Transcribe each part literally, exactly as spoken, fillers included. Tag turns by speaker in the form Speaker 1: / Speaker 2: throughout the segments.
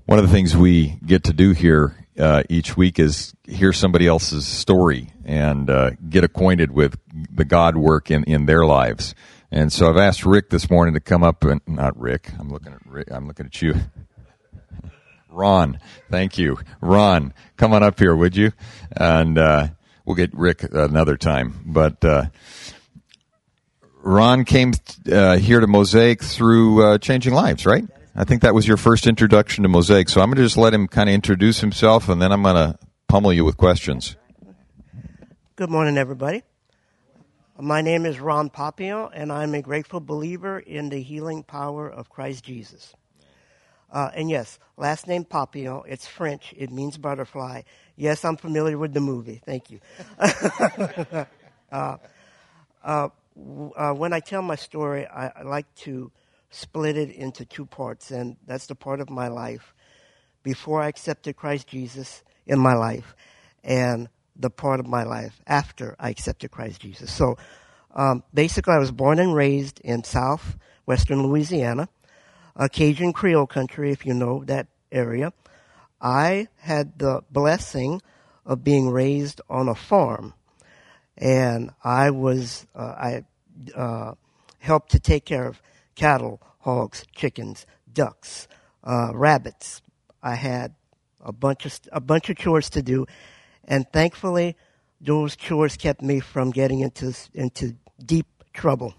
Speaker 1: One of the things we get to do here uh, each week is hear somebody else's story and uh, get acquainted with the God work in, in their lives. And so I've asked Rick this morning to come up and not Rick. I'm looking at Rick. I'm looking at you, Ron. Thank you, Ron. Come on up here, would you? And uh, we'll get Rick another time. But uh, Ron came uh, here to Mosaic through uh, Changing Lives, right? I think that was your first introduction to Mosaic. So I'm going to just let him kind of introduce himself, and then I'm going to pummel you with questions.
Speaker 2: Good morning, everybody. My name is Ron Papillon, and I'm a grateful believer in the healing power of Christ Jesus. Uh, and yes, last name Papillon. It's French. It means butterfly. Yes, I'm familiar with the movie. Thank you. uh, uh, uh, when I tell my story, I, I like to split it into two parts, and that's the part of my life before I accepted Christ Jesus in my life, and the part of my life after I accepted Christ Jesus. So um, basically, I was born and raised in southwestern Louisiana, a Cajun Creole country, if you know that area. I had the blessing of being raised on a farm, and I was uh, I uh, helped to take care of cattle, hogs, chickens, ducks, uh, rabbits. I had a bunch of a bunch of chores to do, and thankfully, those chores kept me from getting into into deep trouble.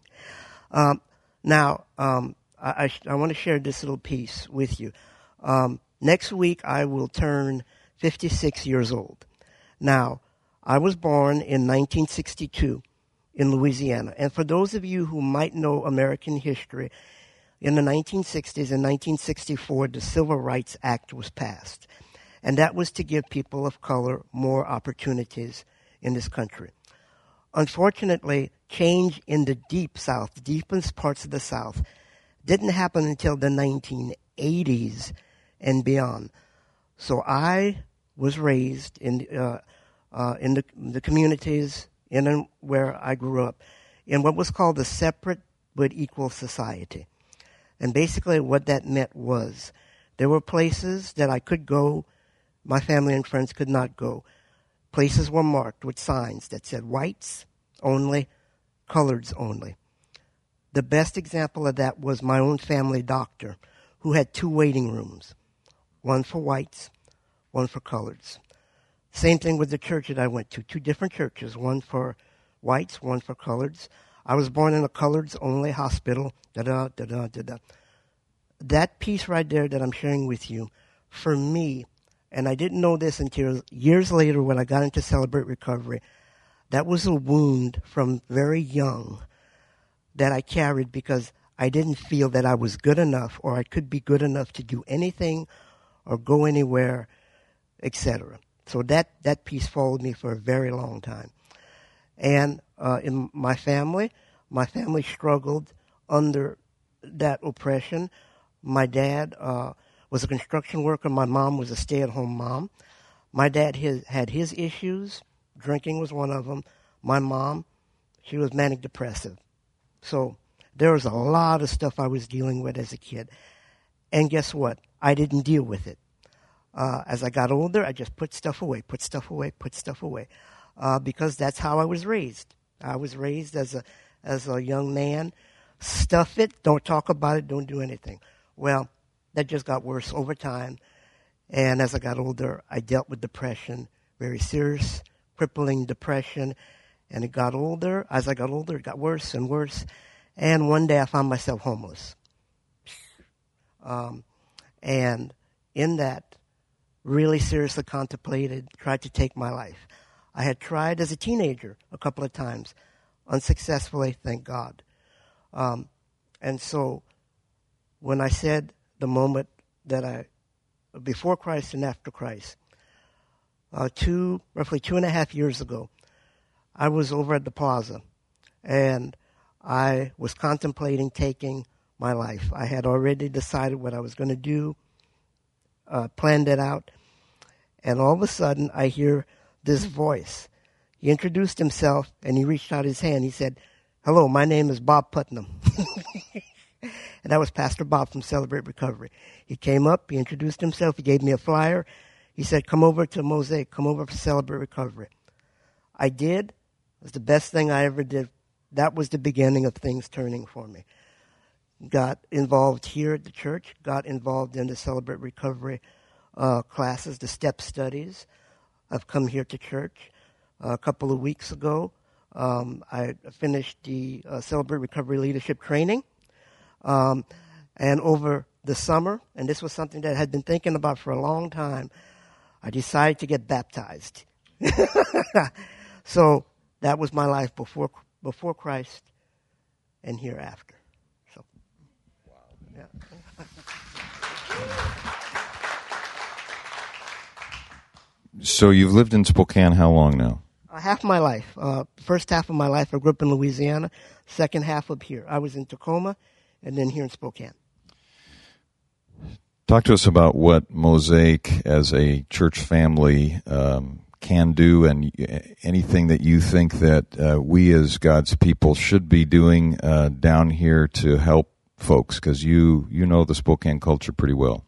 Speaker 2: um, now, um, I, I, I want to share this little piece with you. Um, next week, I will turn fifty-six years old. Now, I was born in nineteen sixty-two. In Louisiana. And for those of you who might know American history, in the nineteen sixties and nineteen sixty-four, the Civil Rights Act was passed. And that was to give people of color more opportunities in this country. Unfortunately, change in the deep South, the deepest parts of the South, didn't happen until the nineteen eighties and beyond. So I was raised in, uh, uh, in the, the communities in where I grew up, in what was called a separate but equal society. And basically what that meant was there were places that I could go, my family and friends could not go. Places were marked with signs that said whites only, coloreds only. The best example of that was my own family doctor, who had two waiting rooms, one for whites, one for coloreds. Same thing with the church that I went to, two different churches, one for whites, one for coloreds. I was born in a coloreds-only hospital, da-da, da-da, da-da. That piece right there that I'm sharing with you, for me, and I didn't know this until years later when I got into Celebrate Recovery, that was a wound from very young that I carried because I didn't feel that I was good enough or I could be good enough to do anything or go anywhere, et cetera. So that, that piece followed me for a very long time. And uh, in my family, my family struggled under that oppression. My dad uh, was a construction worker. My mom was a stay-at-home mom. My dad his, had his issues. Drinking was one of them. My mom, she was manic depressive. So there was a lot of stuff I was dealing with as a kid. And guess what? I didn't deal with it. Uh, as I got older, I just put stuff away, put stuff away, put stuff away, uh, because that's how I was raised. I was raised as a as a young man. Stuff it, don't talk about it, don't do anything. Well, that just got worse over time. And as I got older, I dealt with depression, very serious, crippling depression. And it got older. As I got older, it got worse and worse. And one day I found myself homeless. Um, and in that, really seriously contemplated, tried to take my life. I had tried as a teenager a couple of times, unsuccessfully, thank God. Um, and so when I said the moment that I, before Christ and after Christ, uh, two, roughly two and a half years ago, I was over at the plaza, and I was contemplating taking my life. I had already decided what I was going to do, uh, planned it out, and all of a sudden I hear this voice. He introduced himself, and he reached out his hand. He said, "Hello, my name is Bob Putnam." And that was Pastor Bob from Celebrate Recovery. He came up, he introduced himself, he gave me a flyer. He said, come over to Mosaic, come over to Celebrate Recovery. I did. It was the best thing I ever did. That was the beginning of things turning for me. Got involved here at the church, got involved in the Celebrate Recovery uh, classes, the step studies. I've come here to church. Uh, a couple of weeks ago, um, I finished the uh, Celebrate Recovery Leadership Training. Um, and over the summer, and this was something that I had been thinking about for a long time, I decided to get baptized. So that was my life before before Christ and hereafter. So, wow. Yeah.
Speaker 1: So you've lived in Spokane how long now?
Speaker 2: Uh, half my life. Uh, first half of my life, I grew up in Louisiana. Second half up here. I was in Tacoma and then here in Spokane.
Speaker 1: Talk to us about what Mosaic as a church family um, can do, and anything that you think that uh, we as God's people should be doing uh, down here to help folks, because you, you know the Spokane culture pretty well.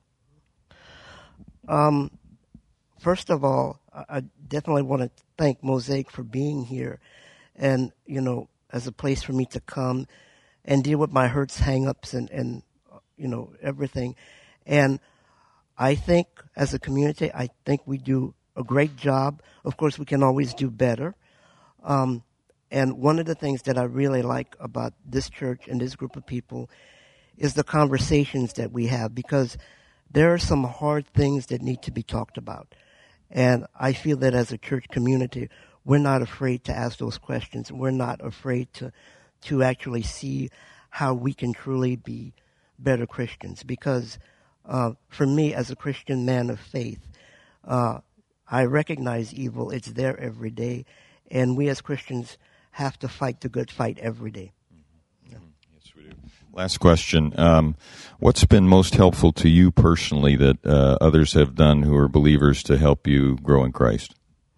Speaker 2: Um, first of all, I definitely want to thank Mosaic for being here and, you know, as a place for me to come and deal with my hurts, hang-ups, and, and you know, everything. And I think as a community, I think we do a great job. Of course, we can always do better. Um, and one of the things that I really like about this church and this group of people is the conversations that we have, because there are some hard things that need to be talked about. And I feel that as a church community, we're not afraid to ask those questions. We're not afraid to to actually see how we can truly be better Christians. Because uh, for me, as a Christian man of faith, uh, I recognize evil. It's there every day. And we as Christians have to fight the good fight every day.
Speaker 1: Mm-hmm. Yeah. Yes, we do. Last question. Um, what's been most helpful to you personally that uh, others have done who are believers to help you grow in Christ?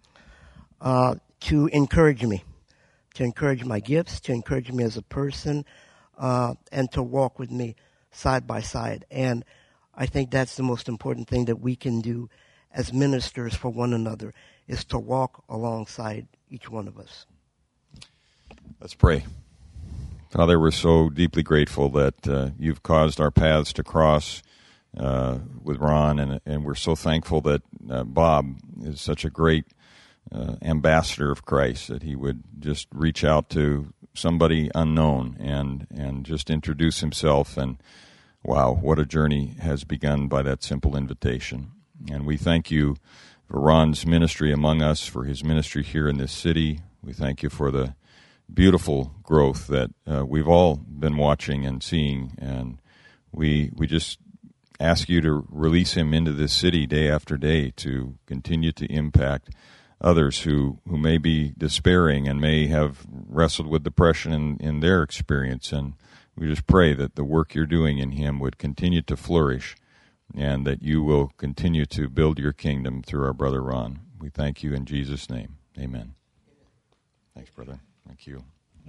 Speaker 2: Uh, to encourage me, to encourage my gifts, to encourage me as a person, uh, and to walk with me side by side. And I think that's the most important thing that we can do as ministers for one another, is to walk alongside each one of us.
Speaker 1: Let's pray. Father, we're so deeply grateful that uh, you've caused our paths to cross uh, with Ron, and, and we're so thankful that uh, Bob is such a great uh, ambassador of Christ, that he would just reach out to somebody unknown and, and just introduce himself. And wow, what a journey has begun by that simple invitation. And we thank you for Ron's ministry among us, for his ministry here in this city. We thank you for the beautiful growth that uh, we've all been watching and seeing, and we we just ask you to release him into this city day after day to continue to impact others who, who may be despairing and may have wrestled with depression in, in their experience. And we just pray that the work you're doing in him would continue to flourish, and that you will continue to build your kingdom through our brother Ron. We thank you in Jesus' name. Amen. Thanks, brother. Thank you.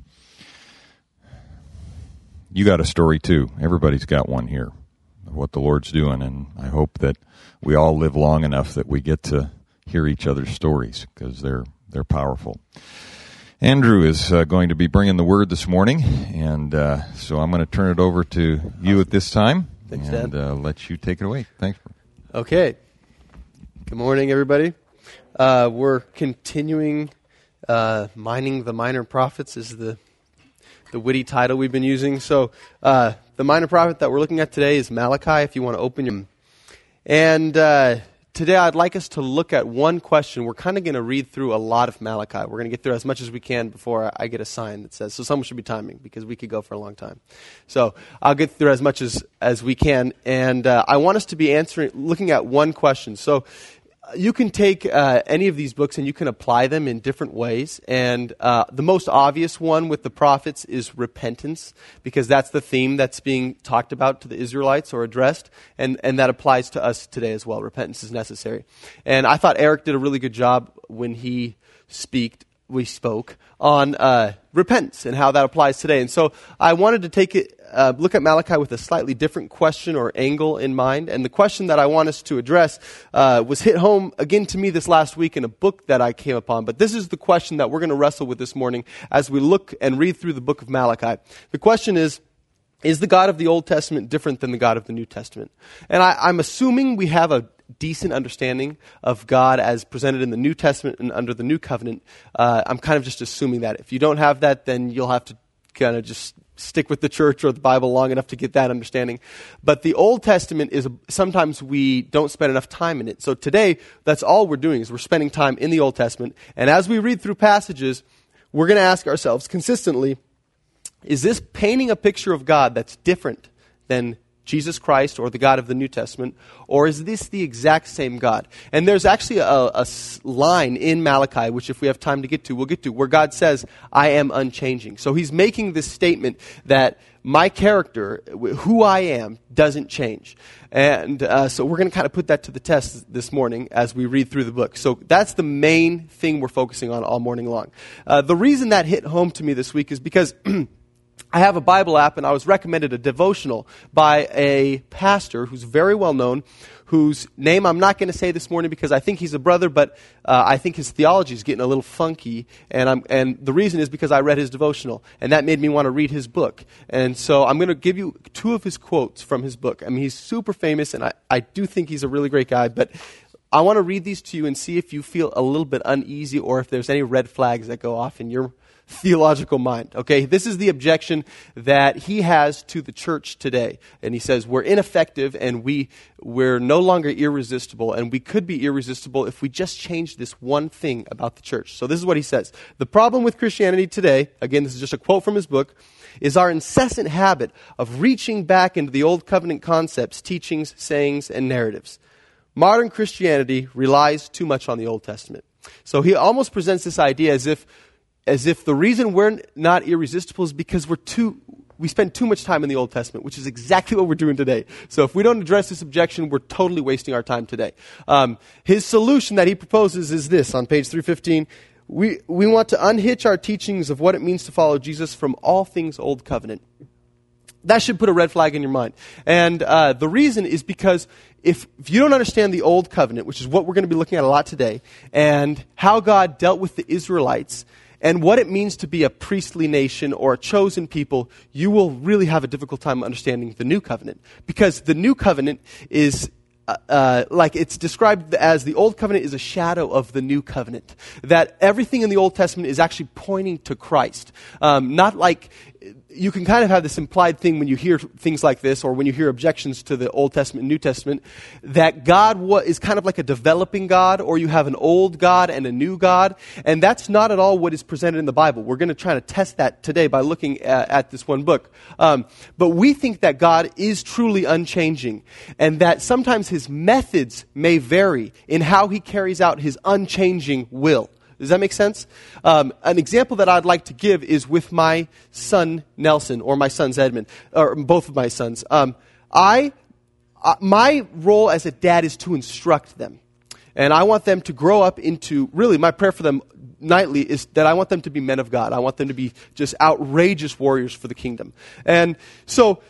Speaker 1: You got a story, too. Everybody's got one here of what the Lord's doing, and I hope that we all live long enough that we get to hear each other's stories, because they're they're powerful. Andrew is uh, going to be bringing the word this morning, and uh, so I'm going to turn it over to you at this time.
Speaker 3: Thanks,
Speaker 1: and
Speaker 3: Dad.
Speaker 1: uh, let you take it away. Thanks.
Speaker 3: Okay. Good morning, everybody. Uh, we're continuing uh, mining the minor prophets is the the witty title we've been using. So uh, the minor prophet that we're looking at today is Malachi, if you want to open your... And uh, today I'd like us to look at one question. We're kind of going to read through a lot of Malachi. We're going to get through as much as we can before I get a sign that says, so someone should be timing, because we could go for a long time. So I'll get through as much as, as we can. And uh, I want us to be answering, looking at one question. So you can take uh, any of these books and you can apply them in different ways. And uh, the most obvious one with the prophets is repentance, because that's the theme that's being talked about to the Israelites or addressed. And, and that applies to us today as well. Repentance is necessary. And I thought Eric did a really good job when he speak, we spoke on uh, repentance and how that applies today. And so I wanted to take it, uh, look at Malachi with a slightly different question or angle in mind. And the question that I want us to address uh, was hit home again to me this last week in a book that I came upon. But this is the question that we're going to wrestle with this morning as we look and read through the book of Malachi. The question is, is the God of the Old Testament different than the God of the New Testament? And I, I'm assuming we have a decent understanding of God as presented in the New Testament and under the New Covenant. Uh, I'm kind of just assuming that. If you don't have that, then you'll have to kind of just stick with the church or the Bible long enough to get that understanding. But the Old Testament is, sometimes we don't spend enough time in it. So today, that's all we're doing is we're spending time in the Old Testament. And as we read through passages, we're going to ask ourselves consistently, is this painting a picture of God that's different than Jesus Christ or the God of the New Testament, or is this the exact same God? And there's actually a, a line in Malachi, which if we have time to get to, we'll get to, where God says, I am unchanging. So he's making this statement that my character, who I am, doesn't change. And uh, so we're going to kind of put that to the test this morning as we read through the book. So that's the main thing we're focusing on all morning long. Uh, the reason that hit home to me this week is because I have a Bible app, and I was recommended a devotional by a pastor who's very well known, whose name I'm not going to say this morning because I think he's a brother, but uh, I think his theology is getting a little funky, and I'm, and the reason is because I read his devotional, and that made me want to read his book. And so I'm going to give you two of his quotes from his book. I mean, he's super famous, and I, I do think he's a really great guy, but I want to read these to you and see if you feel a little bit uneasy or if there's any red flags that go off in your theological mind. Okay, this is the objection that he has to the church today. And he says, we're ineffective and we, we're no longer irresistible, and we could be irresistible if we just changed this one thing about the church. So this is what he says. The problem with Christianity today, again, this is just a quote from his book, is our incessant habit of reaching back into the old covenant concepts, teachings, sayings, and narratives. Modern Christianity relies too much on the Old Testament. So he almost presents this idea as if as if the reason we're not irresistible is because we're too, we spend too much time in the Old Testament, which is exactly what we're doing today. So if we don't address this objection, we're totally wasting our time today. Um, his solution that he proposes is this on page three fifteen. We, we want to unhitch our teachings of what it means to follow Jesus from all things Old Covenant. That should put a red flag in your mind. And uh, the reason is because if, if you don't understand the Old Covenant, which is what we're going to be looking at a lot today, and how God dealt with the Israelites, and what it means to be a priestly nation or a chosen people, you will really have a difficult time understanding the New Covenant. Because the New Covenant is, uh, uh, like it's described as the Old Covenant is a shadow of the New Covenant. That everything in the Old Testament is actually pointing to Christ. Um, not like, you can kind of have this implied thing when you hear things like this, or when you hear objections to the Old Testament and New Testament, that God wa- is kind of like a developing God, or you have an old God and a new God, and that's not at all what is presented in the Bible. We're going to try to test that today by looking at, at this one book. Um, but we think that God is truly unchanging, and that sometimes his methods may vary in how he carries out his unchanging will. Does that make sense? Um, an example that I'd like to give is with my son Nelson, or my sons Edmund, or both of my sons. Um, I, uh, my role as a dad is to instruct them, and I want them to grow up into. Really, my prayer for them nightly is that I want them to be men of God. I want them to be just outrageous warriors for the kingdom. And so,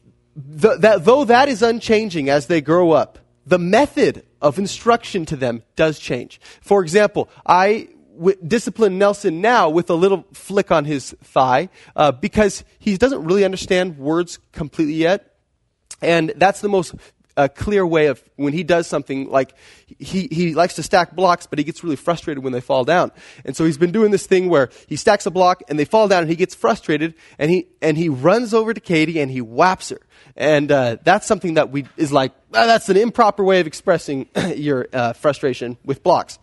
Speaker 3: the, that, though that is unchanging as they grow up, the method of instruction to them does change. For example, I w- discipline Nelson now with a little flick on his thigh uh, because he doesn't really understand words completely yet. And that's the most uh, clear way of when he does something like he, he likes to stack blocks, but he gets really frustrated when they fall down. And so he's been doing this thing where he stacks a block and they fall down and he gets frustrated and he and he runs over to Katie and he whaps her. And uh, that's something that we is like, ah, that's an improper way of expressing your uh, frustration with blocks.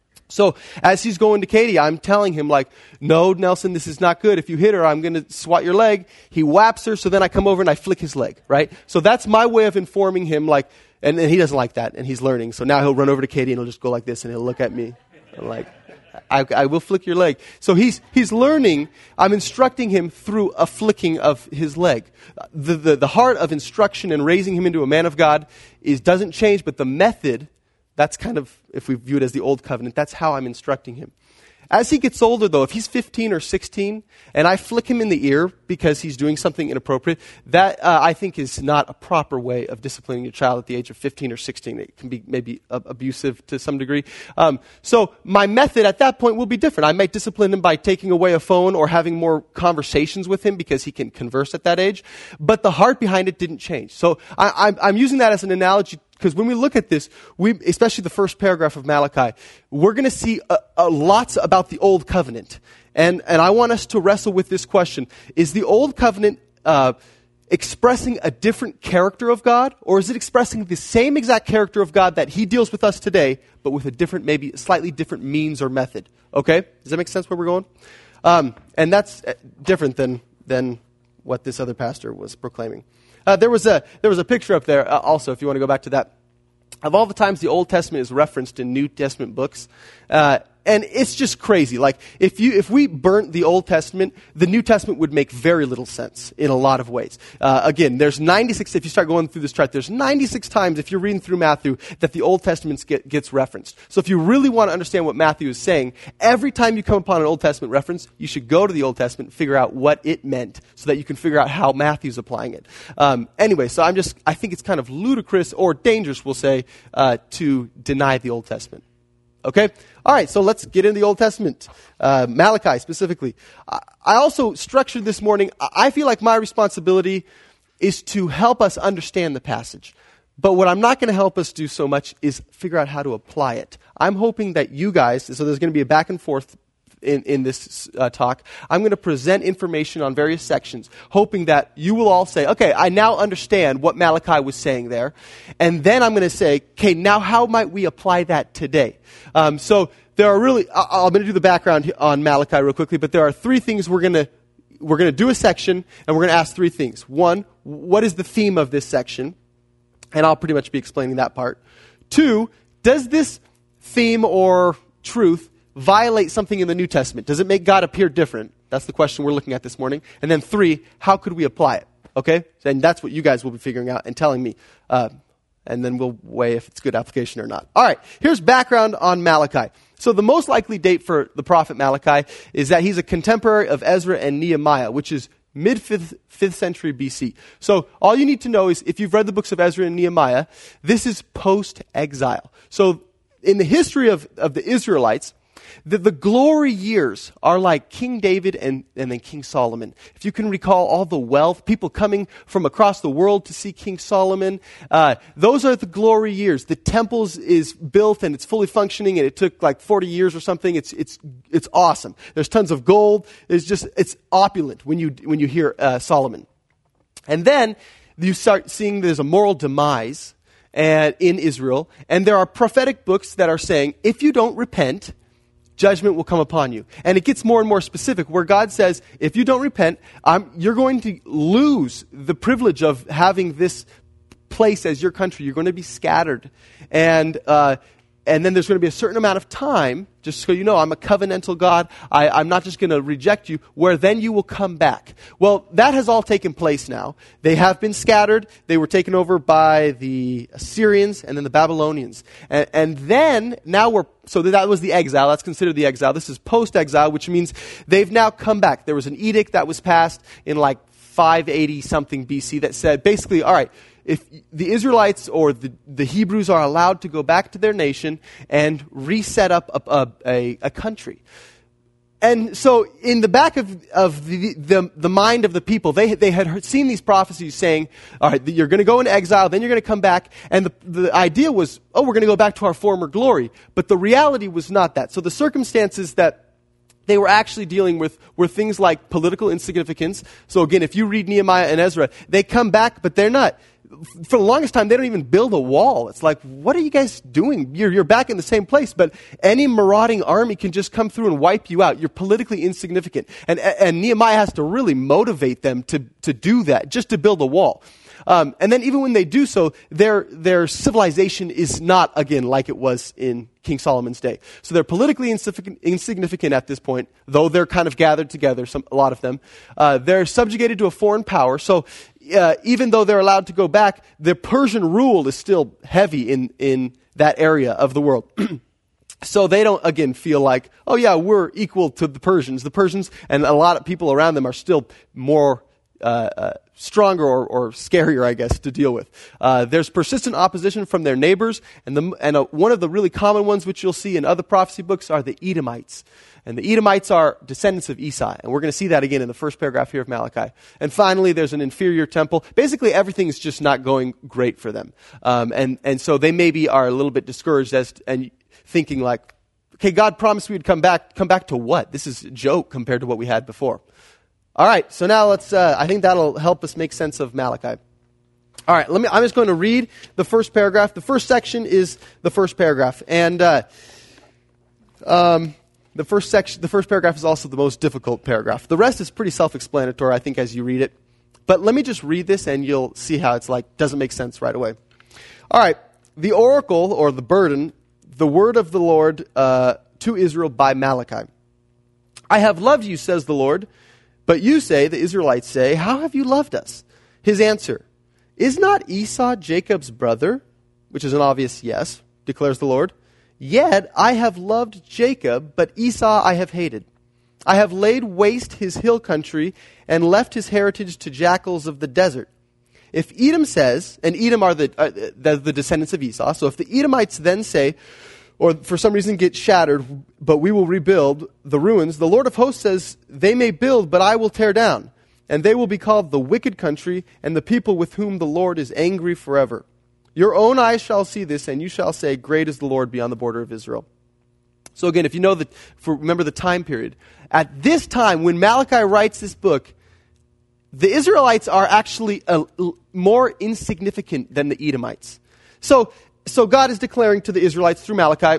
Speaker 3: So as he's going to Katie, I'm telling him like, no, Nelson, this is not good. If you hit her, I'm going to swat your leg. He whaps her, so then I come over and I flick his leg, right? So that's my way of informing him, like, and, and he doesn't like that, and he's learning. So now he'll run over to Katie and he'll just go like this, and he'll look at me and like, I, I will flick your leg. So he's he's learning. I'm instructing him through a flicking of his leg. The, the the heart of instruction and raising him into a man of God is doesn't change, but the method, that's kind of, if we view it as the old covenant, that's how I'm instructing him. As he gets older, though, if he's fifteen or sixteen, and I flick him in the ear because he's doing something inappropriate, that uh, I think is not a proper way of disciplining your child at the age of fifteen or sixteen. It can be maybe uh, abusive to some degree. Um, so my method at that point will be different. I might discipline him by taking away a phone or having more conversations with him because he can converse at that age. But the heart behind it didn't change. So I, I'm, I'm using that as an analogy because when we look at this, we, especially the first paragraph of Malachi, we're going to see uh, uh, lots about the Old Covenant. And, and I want us to wrestle with this question. Is the Old Covenant uh, expressing a different character of God, or is it expressing the same exact character of God that he deals with us today, but with a different, maybe slightly different means or method? Okay? Does that make sense where we're going? Um, and that's different than, than what this other pastor was proclaiming. Uh, there was a there was a picture up there uh, also, if you want to go back to that, of all the times the Old Testament is referenced in New Testament books. Uh, and it's just crazy. Like, if you if we burnt the Old Testament, the New Testament would make very little sense in a lot of ways. Uh, again, there's ninety-six, if you start going through this chart, there's ninety-six times, if you're reading through Matthew, that the Old Testament get, gets referenced. So if you really want to understand what Matthew is saying, every time you come upon an Old Testament reference, you should go to the Old Testament and figure out what it meant so that you can figure out how Matthew's applying it. Um, anyway, so I'm just, I think it's kind of ludicrous or dangerous, we'll say, uh, to deny the Old Testament. Okay? All right, so let's get into the Old Testament. Uh, Malachi specifically. I, I also structured this morning, I feel like my responsibility is to help us understand the passage. But what I'm not going to help us do so much is figure out how to apply it. I'm hoping that you guys, so there's going to be a back and forth in, in this uh, talk. I'm going to present information on various sections, hoping that you will all say, okay, I now understand what Malachi was saying there. And then I'm going to say, okay, now how might we apply that today? Um, so there are really, I, I'm going to do the background on Malachi real quickly, but there are three things we're going to, we're going to do a section, and we're going to ask three things. One, what is the theme of this section? And I'll pretty much be explaining that part. Two, does this theme or truth violate something in the New Testament? Does it make God appear different? That's the question we're looking at this morning. And then three, how could we apply it? Okay? And that's what you guys will be figuring out and telling me. Uh, and then we'll weigh if it's good application or not. All right, here's background on Malachi. So the most likely date for the prophet Malachi is that he's a contemporary of Ezra and Nehemiah, which is mid-fifth fifth century B C. So all you need to know is if you've read the books of Ezra and Nehemiah, this is post-exile. So in the history of, of the Israelites, the, the glory years are like King David and, and then King Solomon. If you can recall all the wealth, people coming from across the world to see King Solomon, uh, those are the glory years. The temples is built and it's fully functioning, and it took like forty years or something. It's it's it's awesome. There's tons of gold. It's just it's opulent when you when you hear uh, Solomon. And then you start seeing there's a moral demise and in Israel, and there are prophetic books that are saying if you don't repent, judgment will come upon you. And it gets more and more specific, where God says, if you don't repent, um, you're going to lose the privilege of having this place as your country. You're going to be scattered. And uh, and then there's going to be a certain amount of time, just so you know, I'm a covenantal God. I, I'm not just going to reject you, where then you will come back. Well, that has all taken place now. They have been scattered. They were taken over by the Assyrians and then the Babylonians. And, and then, now we're, so that was the exile. That's considered the exile. This is post-exile, which means they've now come back. There was an edict that was passed in like five eighty something B C that said, basically, all right, if the Israelites or the, the Hebrews are allowed to go back to their nation and reset up a, a, a country. And so in the back of, of the, the, the mind of the people, they, they had heard, seen these prophecies saying, all right, you're going to go into exile, then you're going to come back. And the, the idea was, oh, we're going to go back to our former glory. But the reality was not that. So the circumstances that they were actually dealing with were things like political insignificance. So again, if you read Nehemiah and Ezra, they come back, but they're not. For the longest time, they don't even build a wall. It's like, what are you guys doing? You're, you're back in the same place, but any marauding army can just come through and wipe you out. You're politically insignificant. And, and Nehemiah has to really motivate them to, to do that, just to build a wall. Um, and then even when they do so, their, their civilization is not, again, like it was in King Solomon's day. So they're politically insignificant, insignificant at this point, though they're kind of gathered together, some, a lot of them. Uh, they're subjugated to a foreign power. So uh, even though they're allowed to go back, the Persian rule is still heavy in, in that area of the world. So they don't, again, feel like, oh yeah, we're equal to the Persians. The Persians and a lot of people around them are still more uh, uh, stronger or, or scarier, I guess, to deal with. Uh, there's persistent opposition from their neighbors, and, the, and a, one of the really common ones which you'll see in other prophecy books are the Edomites. And the Edomites are descendants of Esau, and we're going to see that again in the first paragraph here of Malachi. And finally, there's an inferior temple. Basically, everything is just not going great for them. Um, and, and so they maybe are a little bit discouraged as to, and thinking like, okay, God promised we'd come back. Come back to what? This is a joke compared to what we had before. All right, so now let's, uh, I think that'll help us make sense of Malachi. All right, let me, I'm just going to read the first paragraph. The first section is the first paragraph. And uh, um, the first section, the first paragraph is also the most difficult paragraph. The rest is pretty self-explanatory, I think, as you read it. But let me just read this and you'll see how it's like, doesn't make sense right away. All right, the oracle or the burden, the word of the Lord uh, to Israel by Malachi. I have loved you, says the Lord. But you say, the Israelites say, how have you loved us? His answer, is not Esau Jacob's brother? Which is an obvious yes, declares the Lord. Yet I have loved Jacob, but Esau I have hated. I have laid waste his hill country and left his heritage to jackals of the desert. If Edom says, and Edom are the, uh, the, the descendants of Esau, so if the Edomites then say, or for some reason get shattered, but we will rebuild the ruins, the Lord of hosts says, they may build, but I will tear down. And they will be called the wicked country, and the people with whom the Lord is angry forever. Your own eyes shall see this, and you shall say, great is the Lord beyond the border of Israel. So again, if you know that, for, remember the time period. At this time, when Malachi writes this book, the Israelites are actually a, more insignificant than the Edomites. So, So God is declaring to the Israelites through Malachi,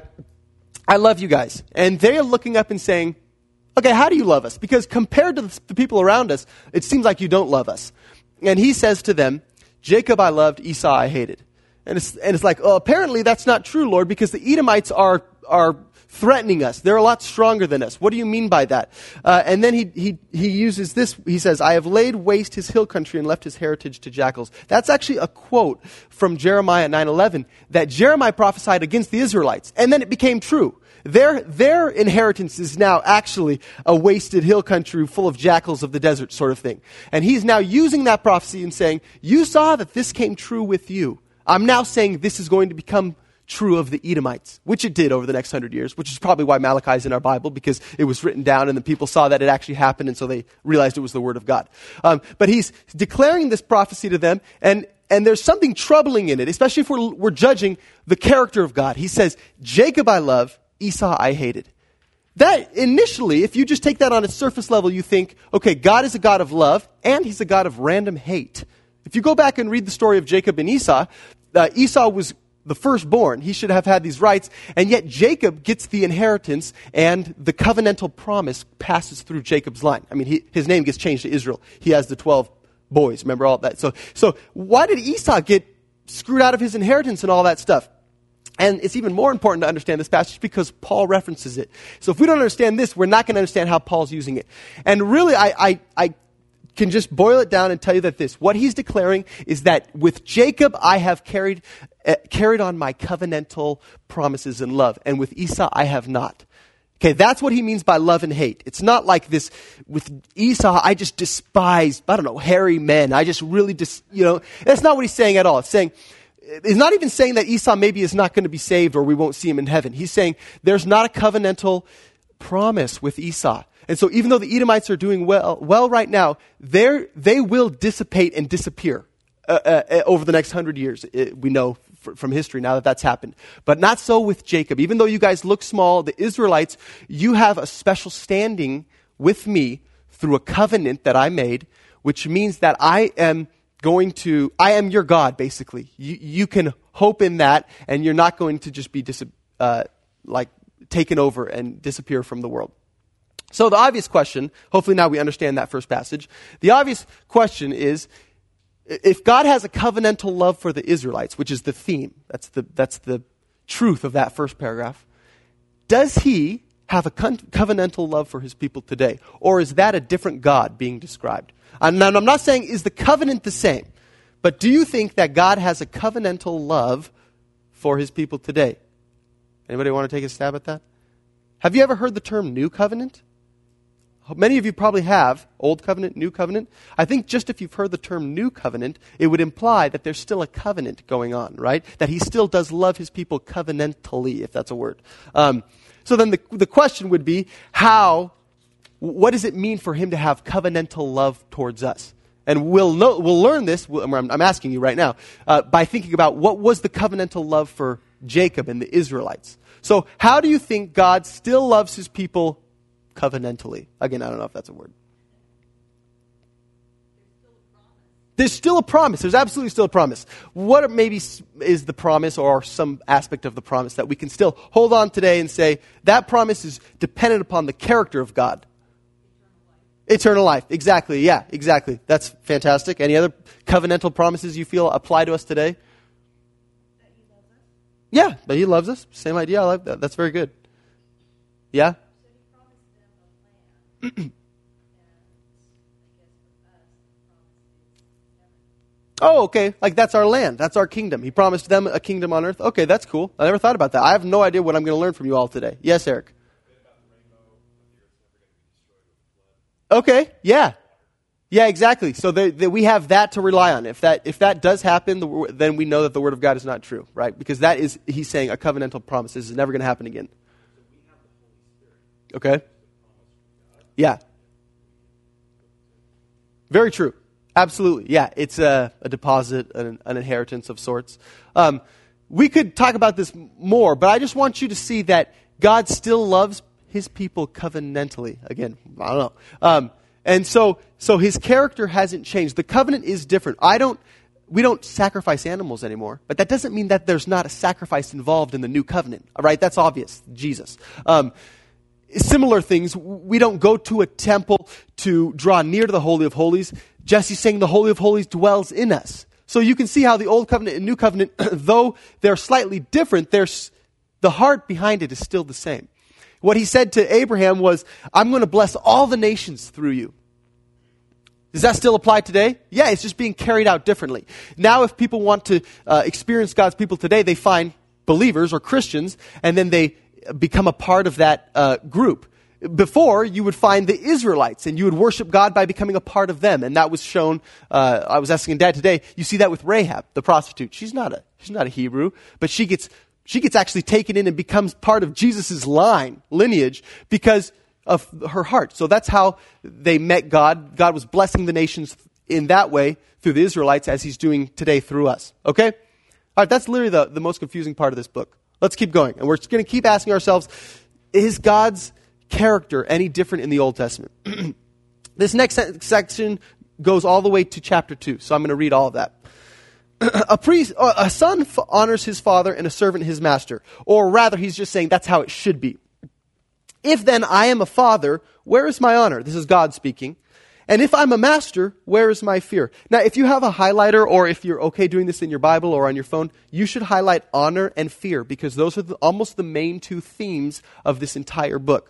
Speaker 3: I love you guys. And they are looking up and saying, okay, how do you love us? Because compared to the people around us, it seems like you don't love us. And he says to them, Jacob I loved, Esau I hated. And it's, and it's like, oh, apparently that's not true, Lord, because the Edomites are, are threatening us. They're a lot stronger than us. What do you mean by that? Uh, and then he, he, he uses this. He says, I have laid waste his hill country and left his heritage to jackals. That's actually a quote from Jeremiah nine eleven that Jeremiah prophesied against the Israelites. And then it became true. Their, their inheritance is now actually a wasted hill country full of jackals of the desert sort of thing. And he's now using that prophecy and saying, you saw that this came true with you. I'm now saying this is going to become true of the Edomites, which it did over the next hundred years, which is probably why Malachi is in our Bible, because it was written down and the people saw that it actually happened, and so they realized it was the word of God. Um, but he's declaring this prophecy to them, and and there's something troubling in it, especially if we're, we're judging the character of God. He says, Jacob I love, Esau I hated. That initially, if you just take that on its surface level, you think, okay, God is a God of love, and he's a God of random hate. If you go back and read the story of Jacob and Esau, uh, Esau was the firstborn. He should have had these rights, and yet Jacob gets the inheritance, and the covenantal promise passes through Jacob's line. I mean, he, his name gets changed to Israel. He has the twelve boys. Remember all that? So, so why did Esau get screwed out of his inheritance and all that stuff? And it's even more important to understand this passage because Paul references it. So if we don't understand this, we're not going to understand how Paul's using it. And really, I, I, I can just boil it down and tell you that this, what he's declaring is that with Jacob, I have carried, uh, carried on my covenantal promises and love. And with Esau, I have not. Okay, that's what he means by love and hate. It's not like this, with Esau, I just despise, I don't know, hairy men. I just really, dis, you know, that's not what he's saying at all. It's saying, he's not even saying that Esau maybe is not going to be saved or we won't see him in heaven. He's saying there's not a covenantal promise with Esau. And so even though the Edomites are doing well, well right now, they they will dissipate and disappear uh, uh, over the next hundred years. It, we know f- from history now that that's happened. But not so with Jacob. Even though you guys look small, the Israelites, you have a special standing with me through a covenant that I made, which means that I am going to, I am your God, basically. You, you can hope in that, and you're not going to just be dis- uh, like taken over and disappear from the world. So the obvious question, hopefully now we understand that first passage. The obvious question is, if God has a covenantal love for the Israelites, which is the theme, that's the that's the truth of that first paragraph, does he have a con- covenantal love for his people today? Or is that a different God being described? And I'm not saying, is the covenant the same? But do you think that God has a covenantal love for his people today? Anybody want to take a stab at that? Have you ever heard the term New Covenant? Many of you probably have. Old Covenant, New Covenant. I think just if you've heard the term New Covenant, it would imply that there's still a covenant going on, right? That he still does love his people covenantally, if that's a word. Um, so then the, the question would be, how, what does it mean for him to have covenantal love towards us? And we'll know, we'll learn this, I'm, I'm asking you right now, uh, by thinking about what was the covenantal love for Jacob and the Israelites. So how do you think God still loves his people covenantally? Again, I don't know if that's a word. There's still a promise. There's absolutely still a promise. What maybe is the promise or some aspect of the promise that we can still hold on today and say that promise is dependent upon the character of God? Eternal life. Exactly. Yeah, exactly. That's fantastic. Any other covenantal promises you feel apply to us today?
Speaker 2: That he loves us.
Speaker 3: Yeah, that he loves us. Same idea. I like that. That's very good. Yeah?
Speaker 4: So he promised them a land, and I guess for us, the promise is heaven.
Speaker 3: Oh, okay. Like that's our land. That's our kingdom. He promised them a kingdom on earth. Okay, that's cool. I never thought about that. I have no idea what I'm going to learn from you all today. Yes, Eric? Okay, yeah. Yeah, exactly. So the, the, we have that to rely on. If that if that does happen, the, then we know that the Word of God is not true, right? Because that is, he's saying, a covenantal promise. This is never going to happen again. Okay? Yeah. Very true. Absolutely. Yeah, it's a, a deposit, an, an inheritance of sorts. Um, we could talk about this more, but I just want you to see that God still loves his people covenantally. Again, I don't know. Um, and so, so his character hasn't changed. The covenant is different. I don't, we don't sacrifice animals anymore, but that doesn't mean that there's not a sacrifice involved in the new covenant. All right, that's obvious. Jesus. Um, similar things. We don't go to a temple to draw near to the Holy of Holies. Jesse's saying the Holy of Holies dwells in us. So you can see how the old covenant and new covenant, though they're slightly different, there's the heart behind it is still the same. What he said to Abraham was, I'm going to bless all the nations through you. Does that still apply today? Yeah, it's just being carried out differently. Now if people want to uh, experience God's people today, they find believers or Christians, and then they become a part of that uh, group. Before, you would find the Israelites, and you would worship God by becoming a part of them. And that was shown, uh, I was asking Dad today, you see that with Rahab, the prostitute. She's not a, she's not a Hebrew, but she gets She gets actually taken in and becomes part of Jesus' line, lineage, because of her heart. So that's how they met God. God was blessing the nations in that way through the Israelites, as he's doing today through us. Okay? All right, that's literally the, the most confusing part of this book. Let's keep going. And we're just going to keep asking ourselves, is God's character any different in the Old Testament? This next se- section goes all the way to chapter two, so I'm going to read all of that. A priest, a son f- honors his father and a servant his master. Or rather, he's just saying that's how it should be. If then I am a father, where is my honor? This is God speaking. And if I'm a master, where is my fear? Now, if you have a highlighter, or if you're okay doing this in your Bible or on your phone, you should highlight honor and fear, because those are the, almost the main two themes of this entire book.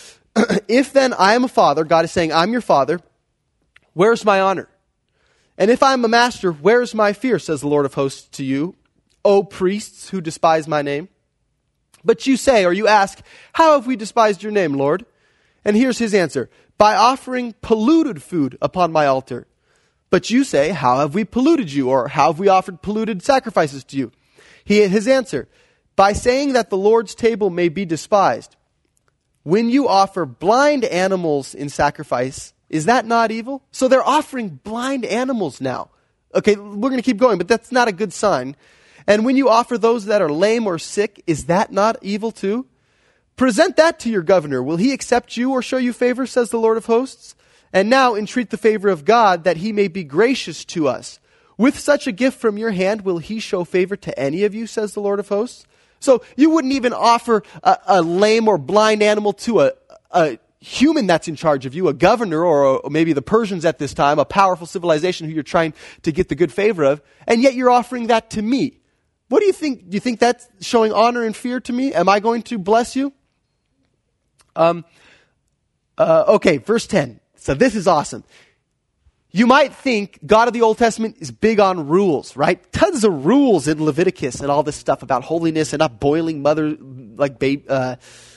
Speaker 3: If then I am a father, God is saying, I'm your father, where's my honor? And if I'm a master, where is my fear, says the Lord of hosts to you, O priests who despise my name? But you say, or you ask, how have we despised your name, Lord? And here's his answer, by offering polluted food upon my altar. But you say, how have we polluted you, or how have we offered polluted sacrifices to you? He, his answer, by saying that the Lord's table may be despised. When you offer blind animals in sacrifice, is that not evil? So they're offering blind animals now. Okay, we're going to keep going, but that's not a good sign. And when you offer those that are lame or sick, is that not evil too? Present that to your governor. Will he accept you or show you favor, says the Lord of hosts? And now entreat the favor of God, that he may be gracious to us. With such a gift from your hand, will he show favor to any of you, says the Lord of hosts? So you wouldn't even offer a, a lame or blind animal to a, a human that's in charge of you, a governor, or, or maybe the Persians at this time, a powerful civilization who you're trying to get the good favor of, and yet you're offering that to me. What do you think? Do you think that's showing honor and fear to me? Am I going to bless you? Um. Uh, okay, verse ten. So this is awesome. You might think God of the Old Testament is big on rules, right? Tons of rules in Leviticus and all this stuff about holiness and not boiling mother like babe, uh,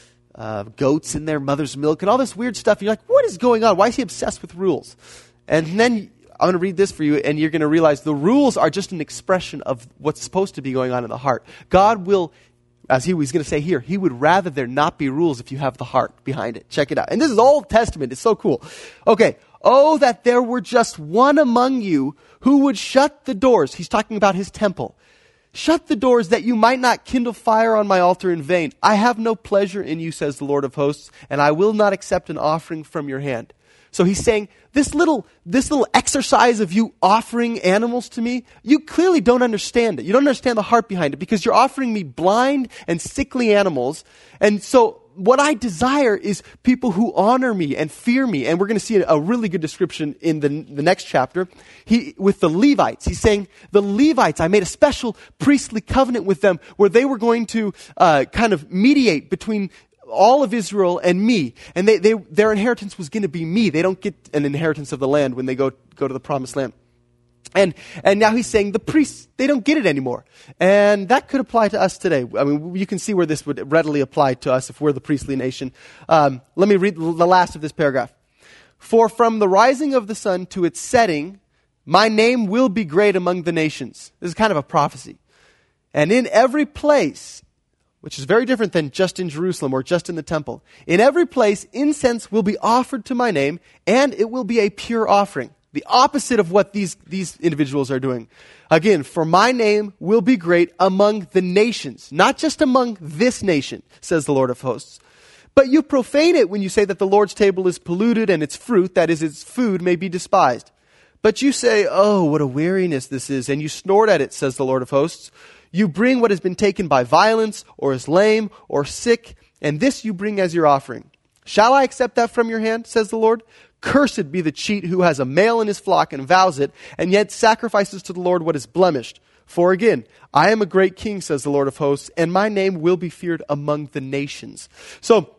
Speaker 3: uh, goats in their mother's milk and all this weird stuff. And you're like, what is going on? Why is he obsessed with rules? And then I'm going to read this for you, and you're going to realize the rules are just an expression of what's supposed to be going on in the heart. God will, as he was going to say here, he would rather there not be rules if you have the heart behind it. Check it out. And this is Old Testament. It's so cool. Okay. Oh, that there were just one among you who would shut the doors. He's talking about his temple. Shut the doors that you might not kindle fire on my altar in vain. I have no pleasure in you, says the Lord of hosts, and I will not accept an offering from your hand. So he's saying, this little, this little exercise of you offering animals to me, you clearly don't understand it. You don't understand the heart behind it because you're offering me blind and sickly animals. And so what I desire is people who honor me and fear me. And we're going to see a, a really good description in the, the next chapter. He, with the Levites, he's saying, the Levites, I made a special priestly covenant with them where they were going to uh, kind of mediate between all of Israel and me. And they, they, their inheritance was going to be me. They don't get an inheritance of the land when they go, go to the promised land. And, and now he's saying the priests, they don't get it anymore. And that could apply to us today. I mean, you can see where this would readily apply to us if we're the priestly nation. Um, let me read the last of this paragraph. For from the rising of the sun to its setting, my name will be great among the nations. This is kind of a prophecy. And in every place, which is very different than just in Jerusalem or just in the temple. In every place, incense will be offered to my name, and it will be a pure offering. The opposite of what these, these individuals are doing. Again, for my name will be great among the nations, not just among this nation, says the Lord of hosts. But you profane it when you say that the Lord's table is polluted and its fruit, that is, its food, may be despised. But you say, oh, what a weariness this is, and you snort at it, says the Lord of hosts. You bring what has been taken by violence, or is lame, or sick, and this you bring as your offering. Shall I accept that from your hand, says the Lord? Cursed be the cheat who has a male in his flock and vows it, and yet sacrifices to the Lord what is blemished. For again, I am a great king, says the Lord of hosts, and my name will be feared among the nations. So,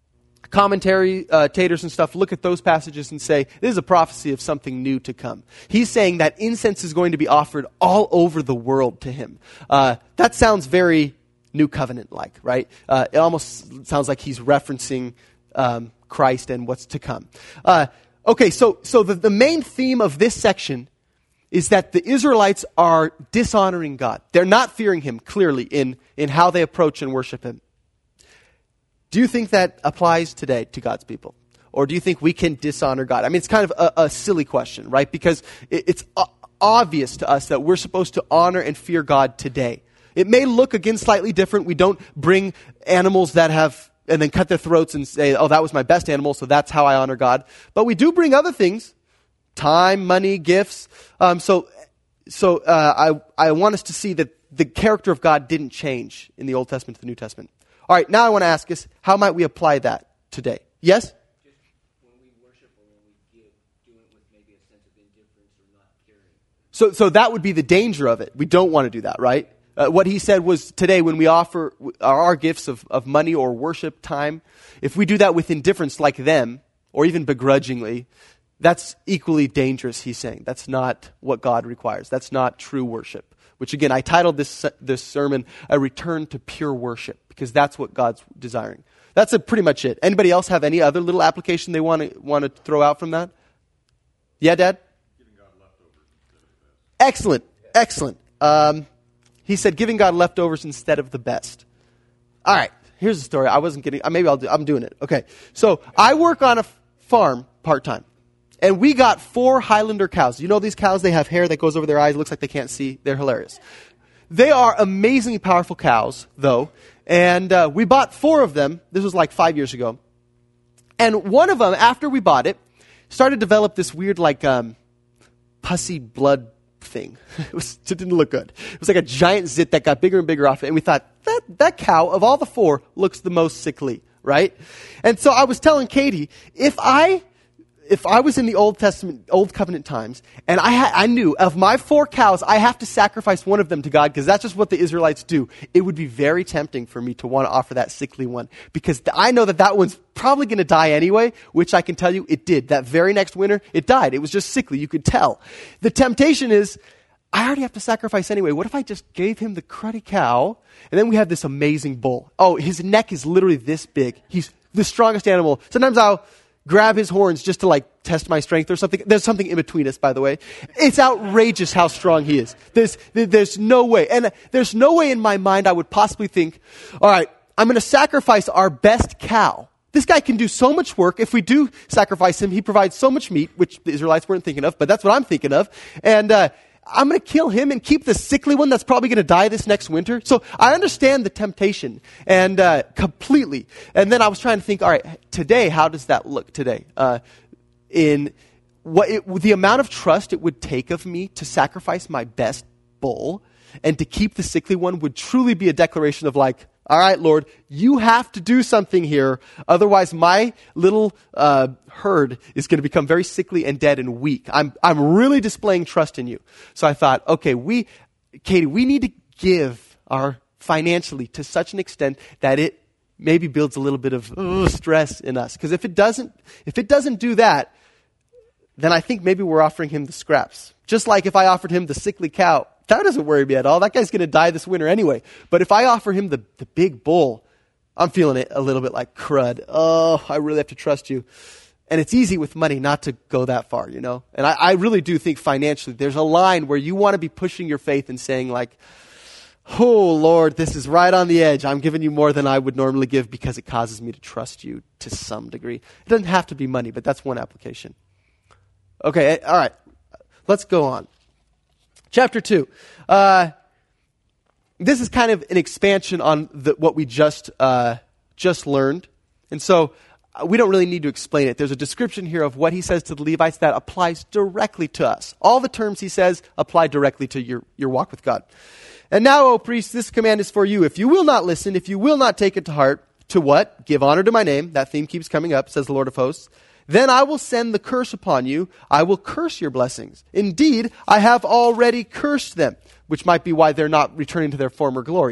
Speaker 3: commentary, uh, taters and stuff, look at those passages and say, this is a prophecy of something new to come. He's saying that incense is going to be offered all over the world to him. Uh, that sounds very New Covenant-like, right? Uh, it almost sounds like he's referencing um, Christ and what's to come. Uh, okay, so so the, the main theme of this section is that the Israelites are dishonoring God. They're not fearing him, clearly, in, in how they approach and worship him. Do you think that applies today to God's people? Or do you think we can dishonor God? I mean, it's kind of a, a silly question, right? Because it, it's o- obvious to us that we're supposed to honor and fear God today. It may look, again, slightly different. We don't bring animals that have, and then cut their throats and say, oh, that was my best animal, so that's how I honor God. But we do bring other things, time, money, gifts. Um, so so uh, I, I want us to see that the character of God didn't change in the Old Testament to the New Testament. All right, now I want to ask us, how might we apply that today? Yes?
Speaker 5: Just when we worship or when we give, do it with maybe a sense of indifference or not caring.
Speaker 3: So, so that would be the danger of it. We don't want to do that, right? Uh, what he said was today when we offer our gifts of, of money or worship time, if we do that with indifference like them, or even begrudgingly, that's equally dangerous, he's saying. That's not what God requires. That's not true worship. Which again, I titled this this sermon, A Return to Pure Worship, because that's what God's desiring. That's a, pretty much it. Anybody else have any other little application they want to want to throw out from that? Yeah, Dad? Giving God leftovers. Excellent, excellent. Um, he said giving God leftovers instead of the best. All right, here's the story. I wasn't getting, maybe I'll do, I'm doing it. Okay, so I work on a farm part-time. And we got four Highlander cows. You know these cows? They have hair that goes over their eyes. It looks like they can't see. They're hilarious. They are amazingly powerful cows, though. And uh, we bought four of them. This was like five years ago. And one of them, after we bought it, started to develop this weird, like, um, pussy blood thing. It, was, it didn't look good. It was like a giant zit that got bigger and bigger off it. And we thought, that, that cow, of all the four, looks the most sickly, right? And so I was telling Katie, if I... If I was in the Old Testament, Old Covenant times, and I ha- I knew of my four cows, I have to sacrifice one of them to God because that's just what the Israelites do. It would be very tempting for me to want to offer that sickly one because th- I know that that one's probably going to die anyway, which I can tell you it did. That very next winter, it died. It was just sickly. You could tell. The temptation is, I already have to sacrifice anyway. What if I just gave him the cruddy cow, and then we have this amazing bull? Oh, his neck is literally this big. He's the strongest animal. Sometimes I'll grab his horns just to like test my strength or something. There's something in between us, by the way. It's outrageous how strong he is. There's, there's no way. And there's no way in my mind I would possibly think, all right, I'm going to sacrifice our best cow. This guy can do so much work. If we do sacrifice him, he provides so much meat, which the Israelites weren't thinking of, but that's what I'm thinking of. And, uh, I'm going to kill him and keep the sickly one that's probably going to die this next winter. So I understand the temptation and uh, completely. And then I was trying to think, all right, today, how does that look today? Uh, in what it, the amount of trust it would take of me to sacrifice my best bull and to keep the sickly one would truly be a declaration of like, all right, Lord, you have to do something here. Otherwise, my little uh, herd is going to become very sickly and dead and weak. I'm I'm really displaying trust in you. So I thought, okay, we, Katie, we need to give our financially to such an extent that it maybe builds a little bit of uh, stress in us. Because if it doesn't, if it doesn't do that, then I think maybe we're offering him the scraps. Just like if I offered him the sickly cow. That doesn't worry me at all. That guy's going to die this winter anyway. But if I offer him the, the big bull, I'm feeling it a little bit like crud. Oh, I really have to trust you. And it's easy with money not to go that far, you know. And I, I really do think financially there's a line where you want to be pushing your faith and saying like, oh, Lord, this is right on the edge. I'm giving you more than I would normally give because it causes me to trust you to some degree. It doesn't have to be money, but that's one application. Okay, all right. Let's go on. Chapter two. Uh, this is kind of an expansion on the, what we just uh, just learned. And so uh, we don't really need to explain it. There's a description here of what he says to the Levites that applies directly to us. All the terms he says apply directly to your, your walk with God. And now, O priests, this command is for you. If you will not listen, if you will not take it to heart, to what? Give honor to my name. That theme keeps coming up, says the Lord of hosts. Then I will send the curse upon you. I will curse your blessings. Indeed, I have already cursed them, which might be why they're not returning to their former glory.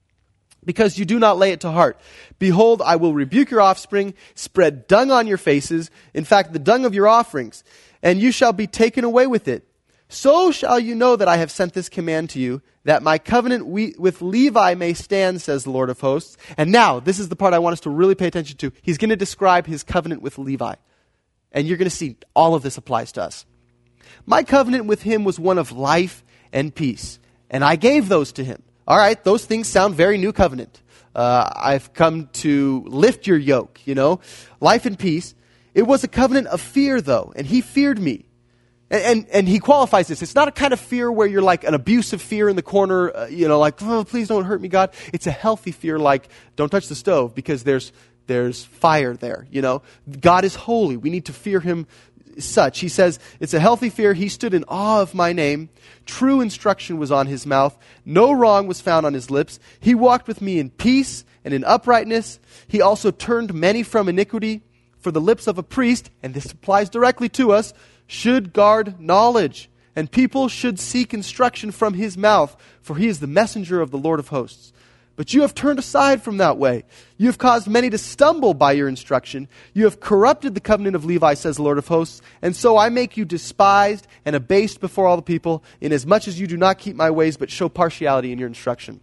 Speaker 3: Because you do not lay it to heart. Behold, I will rebuke your offspring, spread dung on your faces, in fact, the dung of your offerings, and you shall be taken away with it. So shall you know that I have sent this command to you, that my covenant we, with Levi may stand, says the Lord of hosts. And now, this is the part I want us to really pay attention to. He's going to describe his covenant with Levi. And you're going to see all of this applies to us. My covenant with him was one of life and peace, and I gave those to him. All right, those things sound very new covenant. Uh, I've come to lift your yoke, you know, life and peace. It was a covenant of fear, though, and he feared me. And, and, and he qualifies this. It's not a kind of fear where you're like an abusive fear in the corner, uh, you know, like, oh, please don't hurt me, God. It's a healthy fear like, don't touch the stove because there's There's fire there, you know. God is holy. We need to fear him such. He says, it's a healthy fear. He stood in awe of my name. True instruction was on his mouth. No wrong was found on his lips. He walked with me in peace and in uprightness. He also turned many from iniquity. For the lips of a priest, and this applies directly to us, should guard knowledge. And people should seek instruction from his mouth. For he is the messenger of the Lord of hosts. But you have turned aside from that way. You have caused many to stumble by your instruction. You have corrupted the covenant of Levi, says the Lord of hosts. And so I make you despised and abased before all the people, inasmuch as you do not keep my ways, but show partiality in your instruction.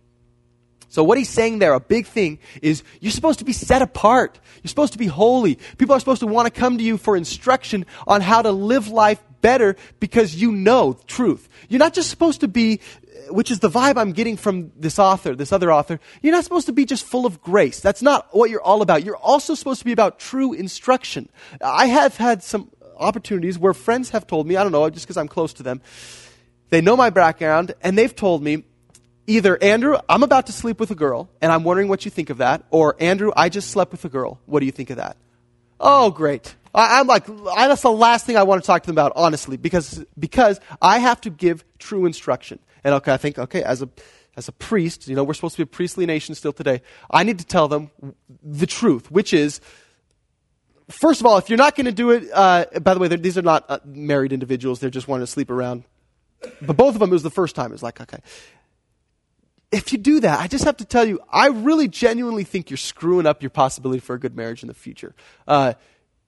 Speaker 3: So what he's saying there, a big thing, is you're supposed to be set apart. You're supposed to be holy. People are supposed to want to come to you for instruction on how to live life better because you know truth. You're not just supposed to be, which is the vibe I'm getting from this author, this other author, you're not supposed to be just full of grace. That's not what you're all about. You're also supposed to be about true instruction. I have had some opportunities where friends have told me, I don't know, just because I'm close to them, they know my background, and they've told me, either, Andrew, I'm about to sleep with a girl, and I'm wondering what you think of that, or, Andrew, I just slept with a girl. What do you think of that? Oh, great. I, I'm like, I, that's the last thing I want to talk to them about, honestly, because because I have to give true instruction. And okay, I think, okay, as a as a priest, you know, we're supposed to be a priestly nation still today. I need to tell them the truth, which is, first of all, if you're not going to do it, uh, by the way, these are not uh, married individuals. They're just wanting to sleep around. But both of them, it was the first time. It was like, okay. If you do that, I just have to tell you, I really genuinely think you're screwing up your possibility for a good marriage in the future. Uh,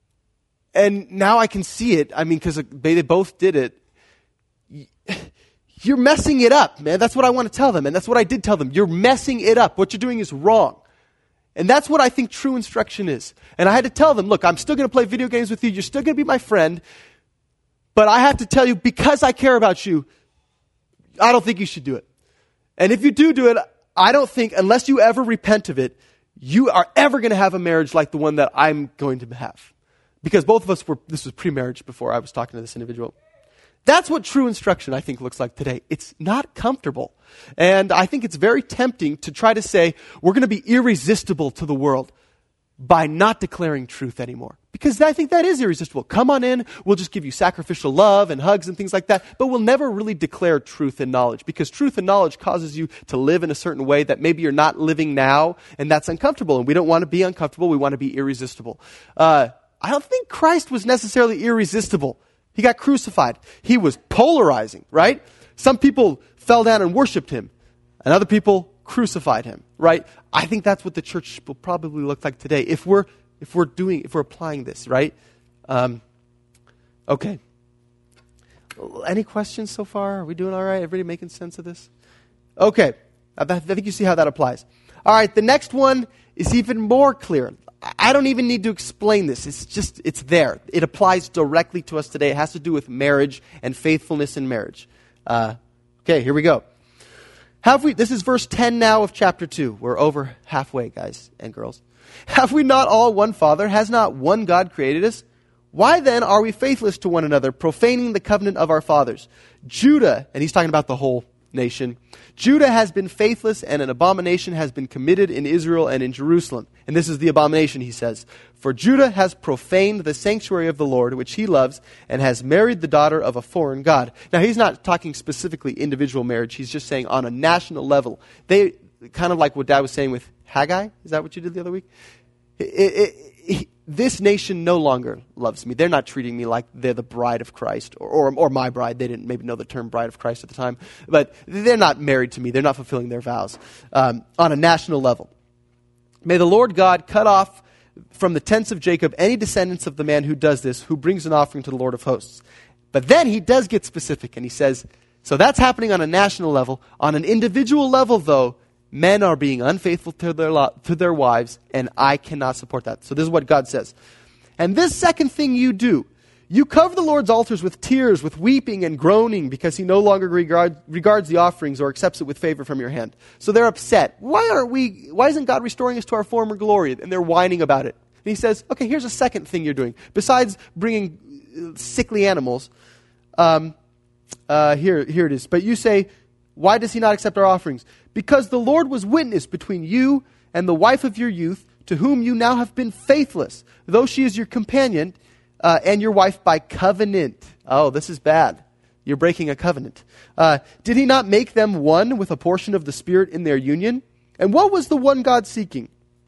Speaker 3: and now I can see it. I mean, because they, they both did it. you're messing it up, man. That's what I want to tell them. And that's what I did tell them. You're messing it up. What you're doing is wrong. And that's what I think true instruction is. And I had to tell them, look, I'm still going to play video games with you. You're still going to be my friend. But I have to tell you, because I care about you, I don't think you should do it. And if you do do it, I don't think, unless you ever repent of it, you are ever going to have a marriage like the one that I'm going to have. Because both of us were, this was pre-marriage before I was talking to this individual. That's what true instruction, I think, looks like today. It's not comfortable. And I think it's very tempting to try to say we're going to be irresistible to the world by not declaring truth anymore. Because I think that is irresistible. Come on in, we'll just give you sacrificial love and hugs and things like that, but we'll never really declare truth and knowledge, because truth and knowledge causes you to live in a certain way that maybe you're not living now, and that's uncomfortable. And we don't want to be uncomfortable, we want to be irresistible. Uh, I don't think Christ was necessarily irresistible. He got crucified. He was polarizing, right? Some people fell down and worshiped him, and other people crucified him, right? I think that's what the church will probably look like today if we're if we're doing if we're applying this, right? Um, okay. Any questions so far? Are we doing all right? Everybody making sense of this? Okay. I, I think you see how that applies. All right. The next one is even more clear. I don't even need to explain this. It's just, it's there. It applies directly to us today. It has to do with marriage and faithfulness in marriage. Uh, okay, here we go. Have we, this is verse ten now of chapter two. We're over halfway, guys and girls. Have we not all one Father? Has not one God created us? Why then are we faithless to one another, profaning the covenant of our fathers? Judah, and he's talking about the whole nation, Judah has been faithless, and an abomination has been committed in Israel and in Jerusalem. And this is the abomination, he says. For Judah has profaned the sanctuary of the Lord, which he loves, and has married the daughter of a foreign god. Now, he's not talking specifically individual marriage. He's just saying on a national level. They, kind of like what Dad was saying with Haggai. Is that what you did the other week? It, it, it, this nation no longer loves me. They're not treating me like they're the bride of Christ, or, or or my bride. They didn't maybe know the term bride of Christ at the time. But they're not married to me. They're not fulfilling their vows um, on a national level. May the Lord God cut off from the tents of Jacob any descendants of the man who does this, who brings an offering to the Lord of hosts. But then he does get specific, and he says, so that's happening on a national level. On an individual level, though, men are being unfaithful to their lo- to their wives, and I cannot support that. So this is what God says. And this second thing you do, you cover the Lord's altars with tears, with weeping and groaning, because he no longer regard, regards the offerings or accepts it with favor from your hand. So they're upset. Why are we? Why isn't God restoring us to our former glory? And they're whining about it. And he says, okay, here's a second thing you're doing. Besides bringing sickly animals, um, uh, here, here it is. But you say, why does he not accept our offerings? Because the Lord was witness between you and the wife of your youth, to whom you now have been faithless, though she is your companion uh, and your wife by covenant. Oh, this is bad. You're breaking a covenant. Uh, did he not make them one with a portion of the Spirit in their union? And what was the one God seeking?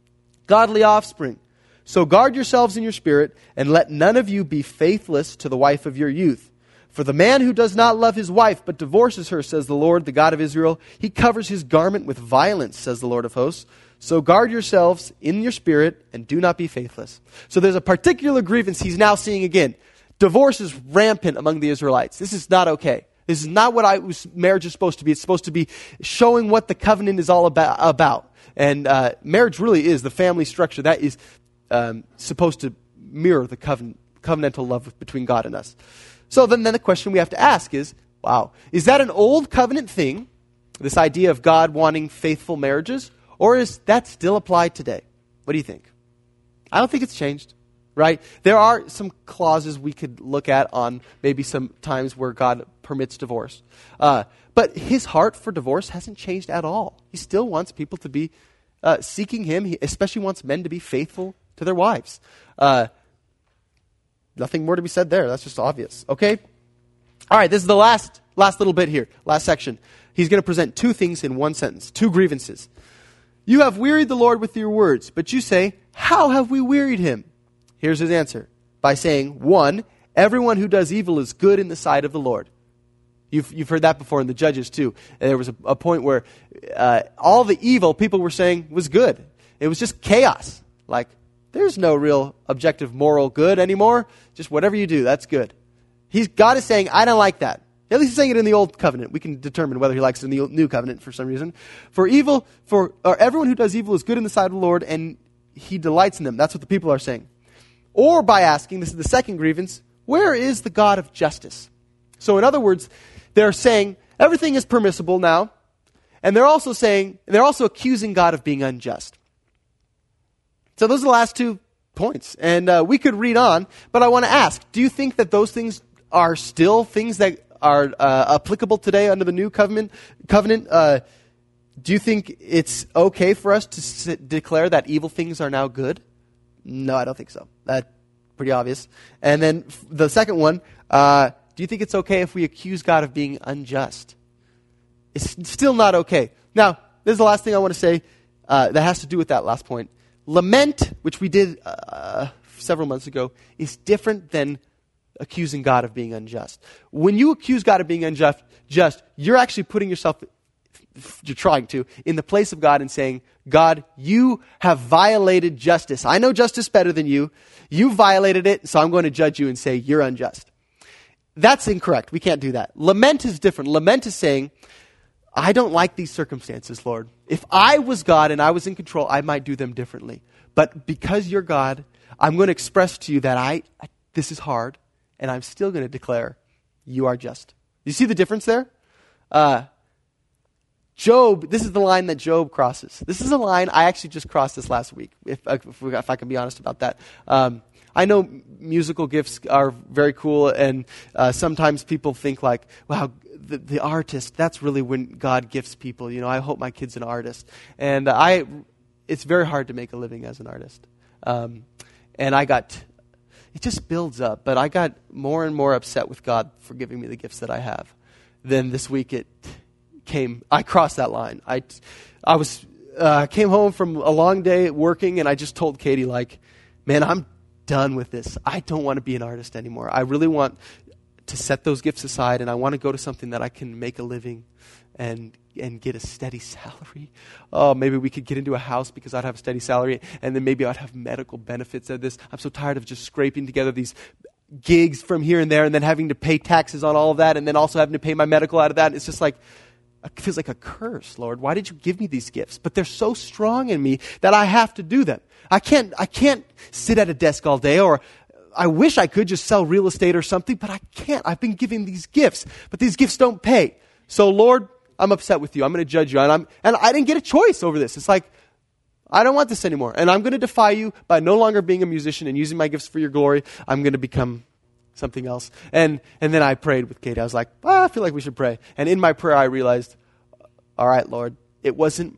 Speaker 3: Godly offspring. So guard yourselves in your spirit, and let none of you be faithless to the wife of your youth. For the man who does not love his wife, but divorces her, says the Lord, the God of Israel, he covers his garment with violence, says the Lord of hosts. So guard yourselves in your spirit, and do not be faithless. So there's a particular grievance he's now seeing again. Divorce is rampant among the Israelites. This is not okay. This is not what I, marriage is supposed to be. It's supposed to be showing what the covenant is all about. about. And uh, marriage really is the family structure that is um, supposed to mirror the covenant, covenantal love between God and us. So then, then the question we have to ask is, wow, is that an old covenant thing, this idea of God wanting faithful marriages, or is that still applied today? What do you think? I don't think it's changed, right? There are some clauses we could look at on maybe some times where God permits divorce. Uh, but his heart for divorce hasn't changed at all. He still wants people to be uh, seeking him. He especially wants men to be faithful to their wives. Uh Nothing more to be said there. That's just obvious. Okay? All right, this is the last last little bit here, last section. He's going to present two things in one sentence, two grievances. You have wearied the Lord with your words, but you say, how have we wearied him? Here's his answer. By saying, one, everyone who does evil is good in the sight of the Lord. You've, you've heard that before in the Judges too. And there was a, a point where uh, all the evil people were saying was good. It was just chaos. Like, there's no real objective moral good anymore. Just whatever you do, that's good. He's, God is saying, I don't like that. At least he's saying it in the Old Covenant. We can determine whether he likes it in the New Covenant for some reason. For evil, for or everyone who does evil is good in the sight of the Lord, and he delights in them. That's what the people are saying. Or by asking, this is the second grievance, where is the God of justice? So in other words, they're saying everything is permissible now, and they're also saying, they're also accusing God of being unjust. So those are the last two points. And uh, we could read on, but I want to ask, do you think that those things are still things that are uh, applicable today under the new covenant? Covenant. Uh, do you think it's okay for us to s- declare that evil things are now good? No, I don't think so. That's pretty obvious. And then f- the second one, uh, do you think it's okay if we accuse God of being unjust? It's still not okay. Now, this is the last thing I want to say uh, that has to do with that last point. Lament, which we did uh, several months ago, is different than accusing God of being unjust. When you accuse God of being unjust, just, you're actually putting yourself, you're trying to, in the place of God and saying, God, you have violated justice. I know justice better than you. You violated it, so I'm going to judge you and say you're unjust. That's incorrect. We can't do that. Lament is different. Lament is saying, I don't like these circumstances, Lord. If I was God and I was in control, I might do them differently. But because you're God, I'm going to express to you that I, I this is hard, and I'm still going to declare you are just. You see the difference there? Uh, Job, this is the line that Job crosses. This is a line, I actually just crossed this last week, if, if, we, if I can be honest about that. Um, I know musical gifts are very cool, and uh, sometimes people think like, wow, the, the artist, that's really when God gifts people. You know, I hope my kid's an artist. And I, it's very hard to make a living as an artist. Um, and I got, it just builds up, but I got more and more upset with God for giving me the gifts that I have. Then this week it came, I crossed that line. I, I was, uh, came home from a long day working, and I just told Katie, like, man, I'm done with this. I don't want to be an artist anymore. I really want to set those gifts aside, and I want to go to something that I can make a living and and get a steady salary. Oh, maybe we could get into a house because I'd have a steady salary, and then maybe I'd have medical benefits of this. I'm so tired of just scraping together these gigs from here and there, and then having to pay taxes on all of that, and then also having to pay my medical out of that. It's just like, it feels like a curse, Lord. Why did you give me these gifts? But they're so strong in me that I have to do them. I can't, I can't sit at a desk all day, or I wish I could just sell real estate or something, but I can't. I've been given these gifts, but these gifts don't pay. So Lord, I'm upset with you. I'm going to judge you. And I'm, and I didn't get a choice over this. It's like, I don't want this anymore. And I'm going to defy you by no longer being a musician and using my gifts for your glory. I'm going to become something else. And, and then I prayed with Kate. I was like, oh, I feel like we should pray. And in my prayer, I realized, all right, Lord, it wasn't,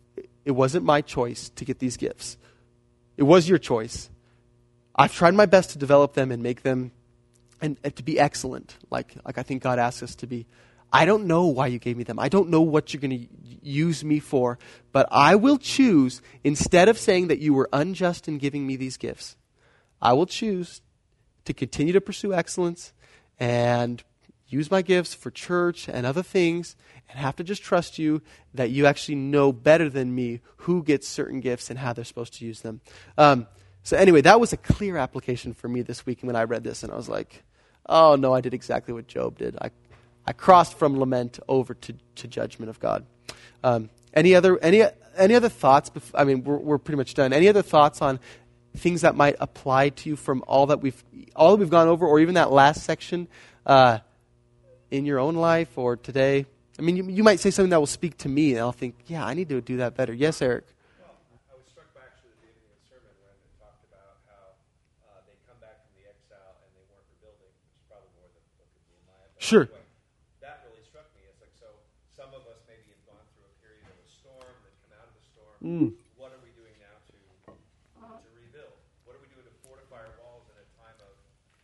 Speaker 3: it wasn't my choice to get these gifts. It was your choice. I've tried my best to develop them and make them and, and to be excellent, like, like I think God asks us to be. I don't know why you gave me them. I don't know what you're going to use me for, but I will choose, instead of saying that you were unjust in giving me these gifts, I will choose to continue to pursue excellence and use my gifts for church and other things, and have to just trust you that you actually know better than me who gets certain gifts and how they're supposed to use them. Um, so anyway, that was a clear application for me this week when I read this, and I was like, oh no, I did exactly what Job did. I I crossed from lament over to, to judgment of God. Um, any other any any other thoughts? Bef- I mean, we're we're pretty much done. Any other thoughts on things that might apply to you from all that we've all that we've gone over, or even that last section uh, in your own life or today? I mean, you, you might say something that will speak to me, and I'll think, yeah, I need to do that better. Yes, Eric.
Speaker 6: Well, I was struck by actually the beginning of the sermon when it talked about how uh, they come back from the exile and they weren't rebuilding, which is probably more than book of Nehemiah. But
Speaker 3: Sure.
Speaker 6: Anyway, that really struck me. It's like, so some of us maybe have gone through a period of a storm, then come out of the storm.
Speaker 3: Mm.
Speaker 6: What are we doing now to to rebuild? What are we doing to fortify our walls in a time of,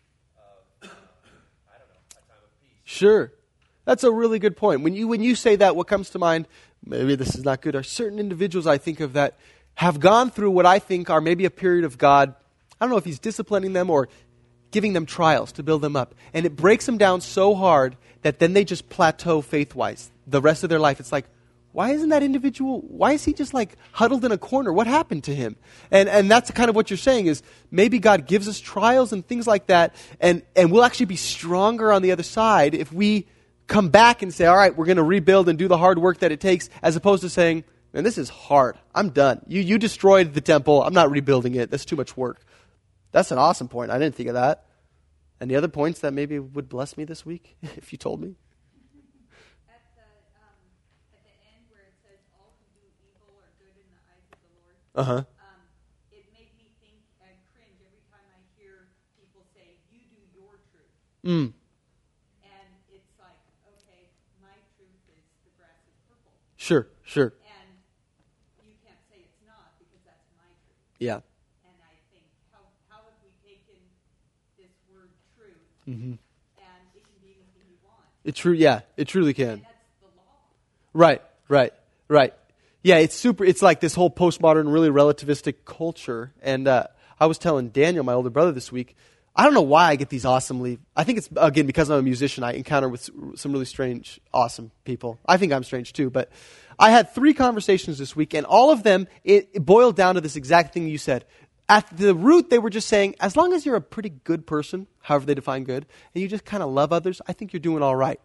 Speaker 6: of uh, I don't know, a time of peace?
Speaker 3: Sure. That's a really good point. When you when you say that, what comes to mind, maybe this is not good, are certain individuals I think of that have gone through what I think are maybe a period of God, I don't know if he's disciplining them or giving them trials to build them up. And it breaks them down so hard that then they just plateau faith-wise. The rest of their life, it's like, why isn't that individual, why is he just like huddled in a corner? What happened to him? And and that's kind of what you're saying is maybe God gives us trials and things like that, and, and we'll actually be stronger on the other side if we come back and say, all right, we're going to rebuild and do the hard work that it takes, as opposed to saying, man, this is hard. I'm done. You you destroyed the temple. I'm not rebuilding it. That's too much work. That's an awesome point. I didn't think of that. Any other points that maybe would bless me this week, if you told me?
Speaker 4: At the um, at the end where it says all who do evil are good in the eyes of the Lord,
Speaker 3: Uh-huh.
Speaker 4: um, it made me think and cringe every time I hear people say, "You do your truth,"
Speaker 3: Mm.
Speaker 4: and it's like, okay, my truth is the grass is purple,
Speaker 3: Sure, sure.
Speaker 4: and you can't say it's not because that's my truth.
Speaker 3: Yeah.
Speaker 4: And I think, how how have we taken this word truth,
Speaker 3: Mm-hmm.
Speaker 4: and it can be anything you want,
Speaker 3: It true. Yeah, it truly can.
Speaker 4: and that's the law.
Speaker 3: Right, right, right. Yeah, it's super. It's like this whole postmodern, really relativistic culture. And uh, I was telling Daniel, my older brother, this week, I don't know why I get these awesomely. I think it's, again, because I'm a musician, I encounter with some really strange, awesome people. I think I'm strange too. But I had three conversations this week, and all of them, it, it boiled down to this exact thing you said. At the root, they were just saying, as long as you're a pretty good person, however they define good, and you just kind of love others, I think you're doing all right.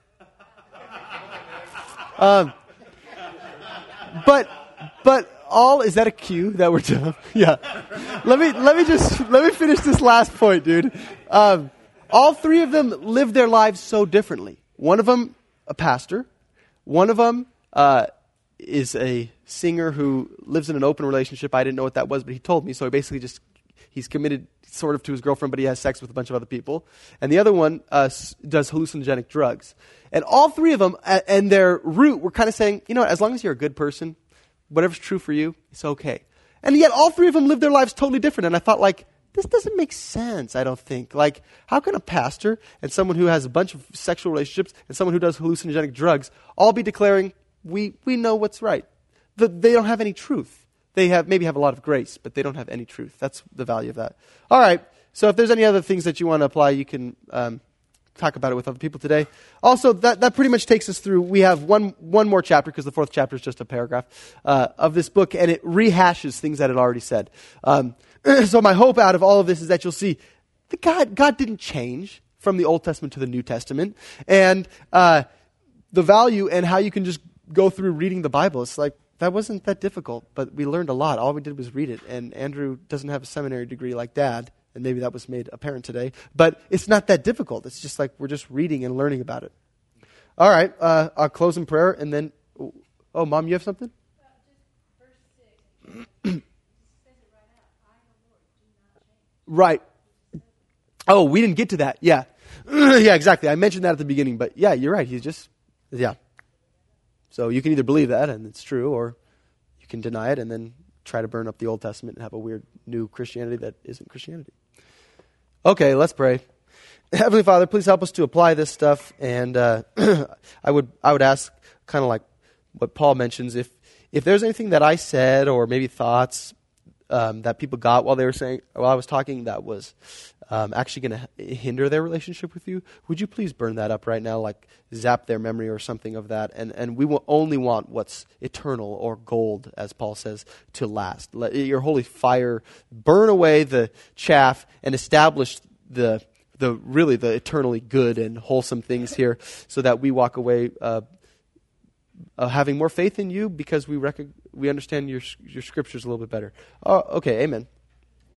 Speaker 3: Um, but, but all is that a cue that we're done? Yeah. Let me let me just let me finish this last point, dude. Um, all three of them live their lives so differently. One of them, a pastor. One of them uh, is a singer who lives in an open relationship. I didn't know what that was, but he told me. So he basically just he's committed sort of to his girlfriend, but he has sex with a bunch of other people. And the other one uh, s- does hallucinogenic drugs. And all three of them, uh, and their root, were kind of saying, you know, as long as you're a good person, whatever's true for you, it's okay. And yet all three of them live their lives totally different. And I thought, like, this doesn't make sense, I don't think. Like, how can a pastor and someone who has a bunch of sexual relationships and someone who does hallucinogenic drugs all be declaring, we, we know what's right? The, they don't have any truth. They have maybe have a lot of grace, but they don't have any truth. That's the value of that. All right. So if there's any other things that you want to apply, you can um, talk about it with other people today. Also, that, that pretty much takes us through. We have one one more chapter, because the fourth chapter is just a paragraph uh, of this book, and it rehashes things that it already said. Um, so my hope out of all of this is that you'll see that God, God didn't change from the Old Testament to the New Testament. And uh, the value and how you can just go through reading the Bible. It's like, that wasn't that difficult, but we learned a lot. All we did was read it. And Andrew doesn't have a seminary degree like Dad, and maybe that was made apparent today. But it's not that difficult. It's just like we're just reading and learning about it. All right, uh, I'll close in prayer, and then... Oh, Mom, you have something?
Speaker 4: Uh, just verse six, it says it right out. I, the Lord, do not change.
Speaker 3: Right. Oh, we didn't get to that. Yeah. Yeah, exactly. I mentioned that at the beginning, but yeah, you're right. He's just... Yeah. So you can either believe that, and it's true, or you can deny it and then try to burn up the Old Testament and have a weird new Christianity that isn't Christianity. Okay, let's pray. Heavenly Father, please help us to apply this stuff. And uh, I would I would ask, kind of like what Paul mentions, if if there's anything that I said or maybe thoughts um, that people got while they were saying while I was talking that was um, actually going to hinder their relationship with you, would you please burn that up right now, like zap their memory or something of that? And and we will only want what's eternal or gold, as Paul says, to last. Let your holy fire burn away the chaff and establish the the really the eternally good and wholesome things here, so that we walk away uh, uh, having more faith in you, because we rec- we understand your your scriptures a little bit better. Oh, okay, amen.